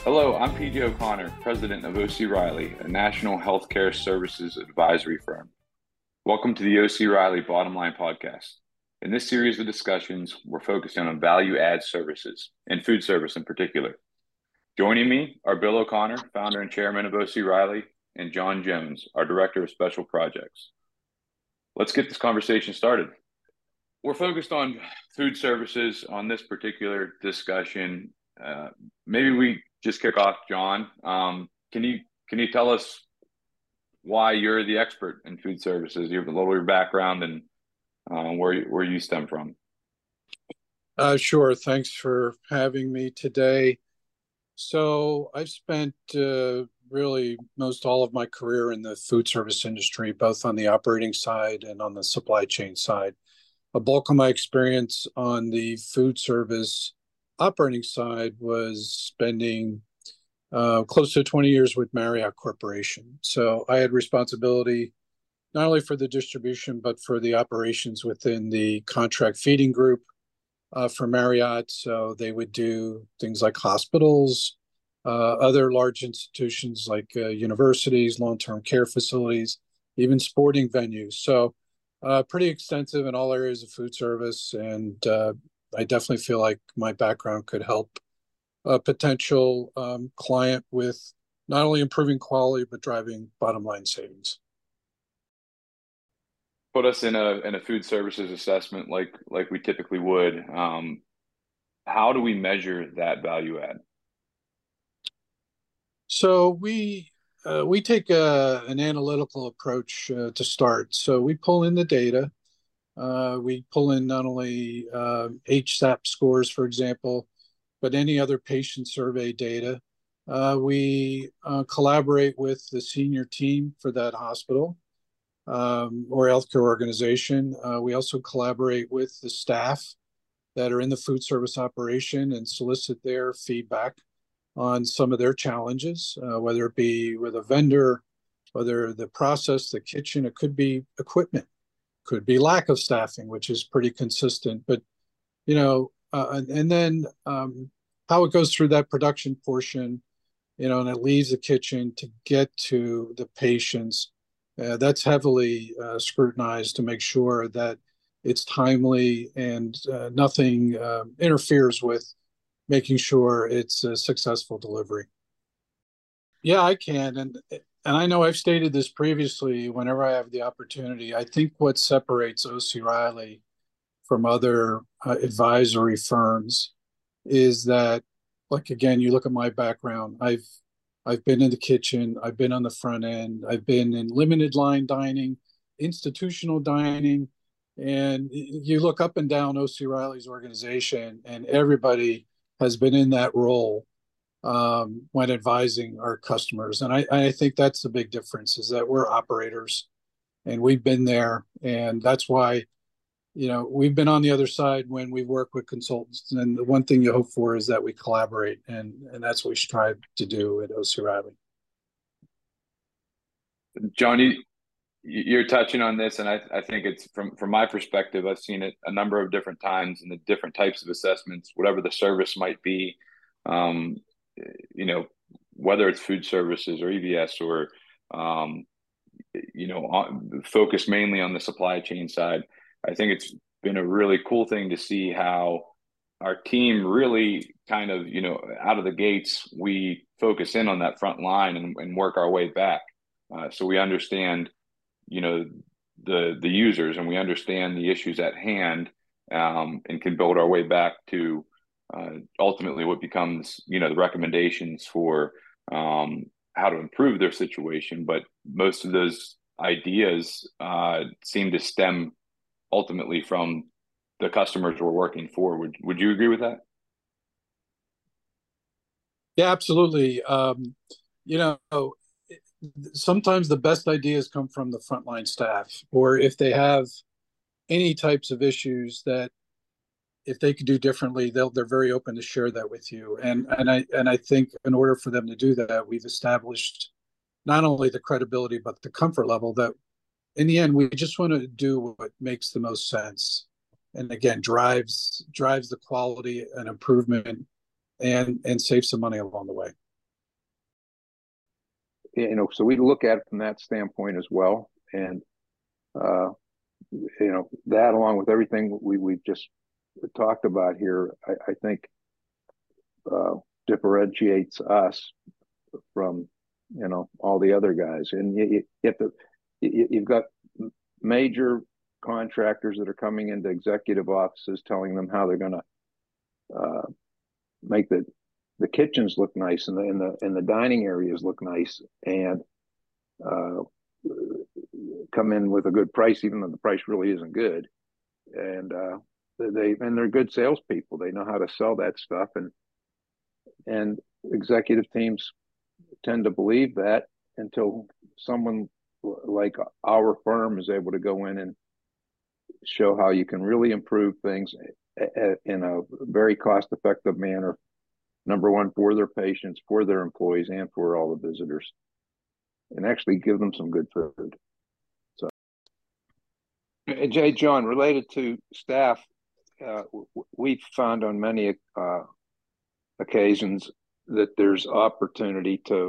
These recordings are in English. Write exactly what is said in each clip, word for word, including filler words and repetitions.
Hello, I'm P J O'Connor, president of O C Riley, a national healthcare services advisory firm. Welcome to the O C Riley Bottom Line podcast. In this series of discussions, we're focusing on value add services and food service in particular. Joining me are Bill O'Connor, founder and chairman of O C Riley, and John Jones, our director of special projects. Let's get this conversation started. We're focused on food services on this particular discussion. Uh, maybe we just kick off, John. Um, can you can you tell us why you're the expert in food services? You have a little of your background and uh, where where you stem from. Uh, sure. Thanks for having me today. So I've spent uh, really most all of my career in the food service industry, both on the operating side and on the supply chain side. A bulk of my experience on the food service operating side was spending uh, close to twenty years with Marriott Corporation. So I had responsibility not only for the distribution, but for the operations within the contract feeding group uh, for Marriott. So they would do things like hospitals, uh, other large institutions like uh, universities, long-term care facilities, even sporting venues. So uh, pretty extensive in all areas of food service. And uh, I definitely feel like my background could help a potential um, client with not only improving quality, but driving bottom line savings. Put us in a in a food services assessment like like we typically would. Um, how do we measure that value add? So we uh, we take a, an analytical approach uh, to start. So we pull in the data. Uh, we pull in not only uh, H S A P scores, for example, but any other patient survey data. Uh, we uh, collaborate with the senior team for that hospital um, or healthcare organization. Uh, we also collaborate with the staff that are in the food service operation and solicit their feedback on some of their challenges, uh, whether it be with a vendor, whether the process, the kitchen, it could be equipment, could be lack of staffing, which is pretty consistent. But, you know, uh, and, and then um, how it goes through that production portion, you know, and it leaves the kitchen to get to the patients. Uh, that's heavily uh, scrutinized to make sure that it's timely and uh, nothing uh, interferes with making sure it's a successful delivery. Yeah, I can. And and I know I've stated this previously whenever I have the opportunity. I think what separates O C Riley from other uh, advisory firms is that, like, again, you look at my background, I've I've been in the kitchen, I've been on the front end, I've been in limited line dining, institutional dining, and you look up and down O C Riley's organization, and everybody has been in that role um, when advising our customers. And I, I think that's the big difference is that we're operators and we've been there. And that's why, you know, we've been on the other side when we work with consultants. And the one thing you hope for is that we collaborate. And, and that's what we strive to do at O C Riley. Johnny, you're touching on this, and I, I think it's from from my perspective, I've seen it a number of different times in the different types of assessments, whatever the service might be, um, you know, whether it's food services or E V S or, um, you know, on, focus mainly on the supply chain side. I think it's been a really cool thing to see how our team really kind of, you know, out of the gates, we focus in on that front line and, and work our way back. Uh, so we understand, you know, the the users, and we understand the issues at hand, um, and can build our way back to uh, ultimately what becomes, you know, the recommendations for um, how to improve their situation. But most of those ideas uh, seem to stem ultimately from the customers we're working for. Would would you agree with that? Yeah, absolutely. Um, you know, sometimes the best ideas come from the frontline staff, or if they have any types of issues that if they could do differently, they'll they're very open to share that with you. And and I and I think in order for them to do that, we've established not only the credibility but the comfort level that in the end we just want to do what makes the most sense, and again drives drives the quality and improvement and and save some money along the way. you know, so we look at it from that standpoint as well. And, uh, you know, that along with everything we, we've just talked about here, I, I think uh, differentiates us from, you know, all the other guys. And you, you have to, you, you've got major contractors that are coming into executive offices telling them how they're going to uh, make the the kitchens look nice and the and the and the dining areas look nice, and uh, come in with a good price, even though the price really isn't good. And uh, they and they're good salespeople. They know how to sell that stuff, and and executive teams tend to believe that until someone like our firm is able to go in and show how you can really improve things in a very cost-effective manner. Number one, for their patients, for their employees, and for all the visitors, and actually give them some good food. So, and Jay, John, related to staff, uh, we've found on many uh, occasions that there's opportunity to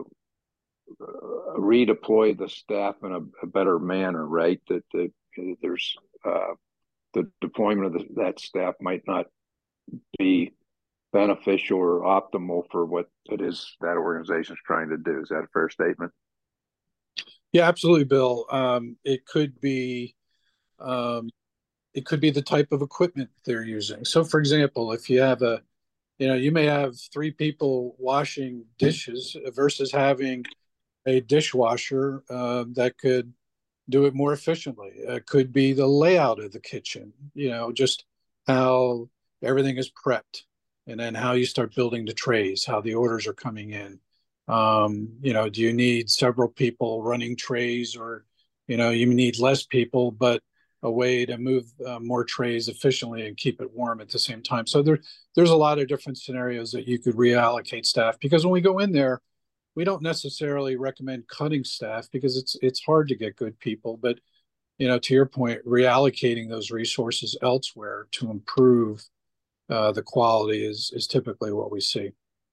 uh, redeploy the staff in a, a better manner, right? That, that there's uh, the deployment of the, that staff might not be beneficial or optimal for what it is that organization is trying to do. Is that a fair statement? Yeah, absolutely, Bill. Um, it could be, um, it could be the type of equipment they're using. So, for example, if you have a, you know, you may have three people washing dishes versus having a dishwasher uh, that could do it more efficiently. It could be the layout of the kitchen, you know, just how everything is prepped, and then how you start building the trays, how the orders are coming in. Um, you know, do you need several people running trays, or, you know, you need less people, but a way to move uh, more trays efficiently and keep it warm at the same time. So there, there's a lot of different scenarios that you could reallocate staff, because when we go in there, we don't necessarily recommend cutting staff because it's it's hard to get good people. But, you know, to your point, reallocating those resources elsewhere to improve uh, the quality is is typically what we see.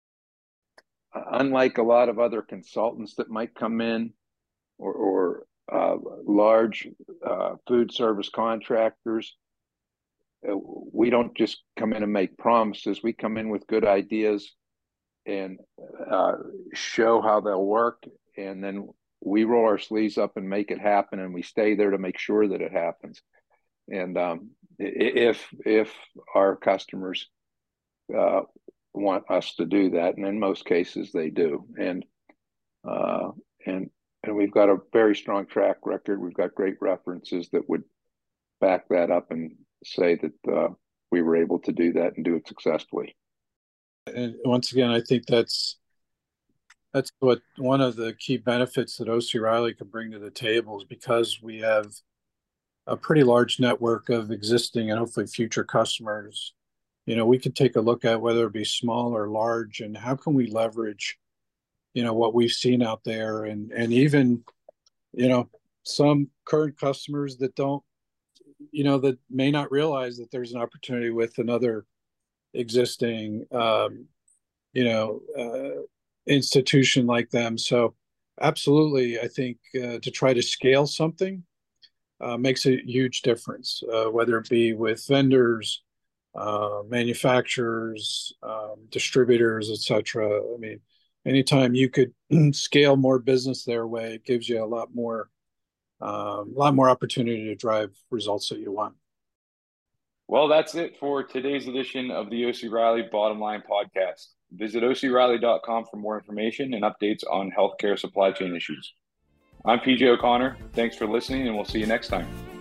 Unlike a lot of other consultants that might come in, or, or uh, large uh, food service contractors, uh, we don't just come in and make promises. We come in with good ideas and uh, show how they'll work, and then we roll our sleeves up and make it happen, and we stay there to make sure that it happens. And um, if if our customers uh, want us to do that, and in most cases they do, and uh, and and we've got a very strong track record. We've got great references that would back that up and say that uh, we were able to do that and do it successfully. And once again, I think that's that's what one of the key benefits that O C. Riley can bring to the table is, because we have a pretty large network of existing and hopefully future customers. You know, we could take a look at whether it be small or large, and how can we leverage, you know, what we've seen out there, and and even, you know, some current customers that don't, you know, that may not realize that there's an opportunity with another existing, um, you know, uh, institution like them. So absolutely, I think uh, to try to scale something uh, makes a huge difference, uh, whether it be with vendors, uh, manufacturers, um, distributors, et cetera. I mean, anytime you could scale more business their way, it gives you a lot more, um, a lot more opportunity to drive results that you want. Well, that's it for today's edition of the O C. Riley Bottom Line Podcast. Visit O C Riley dot com for more information and updates on healthcare supply chain issues. I'm P J O'Connor. Thanks for listening, and we'll see you next time.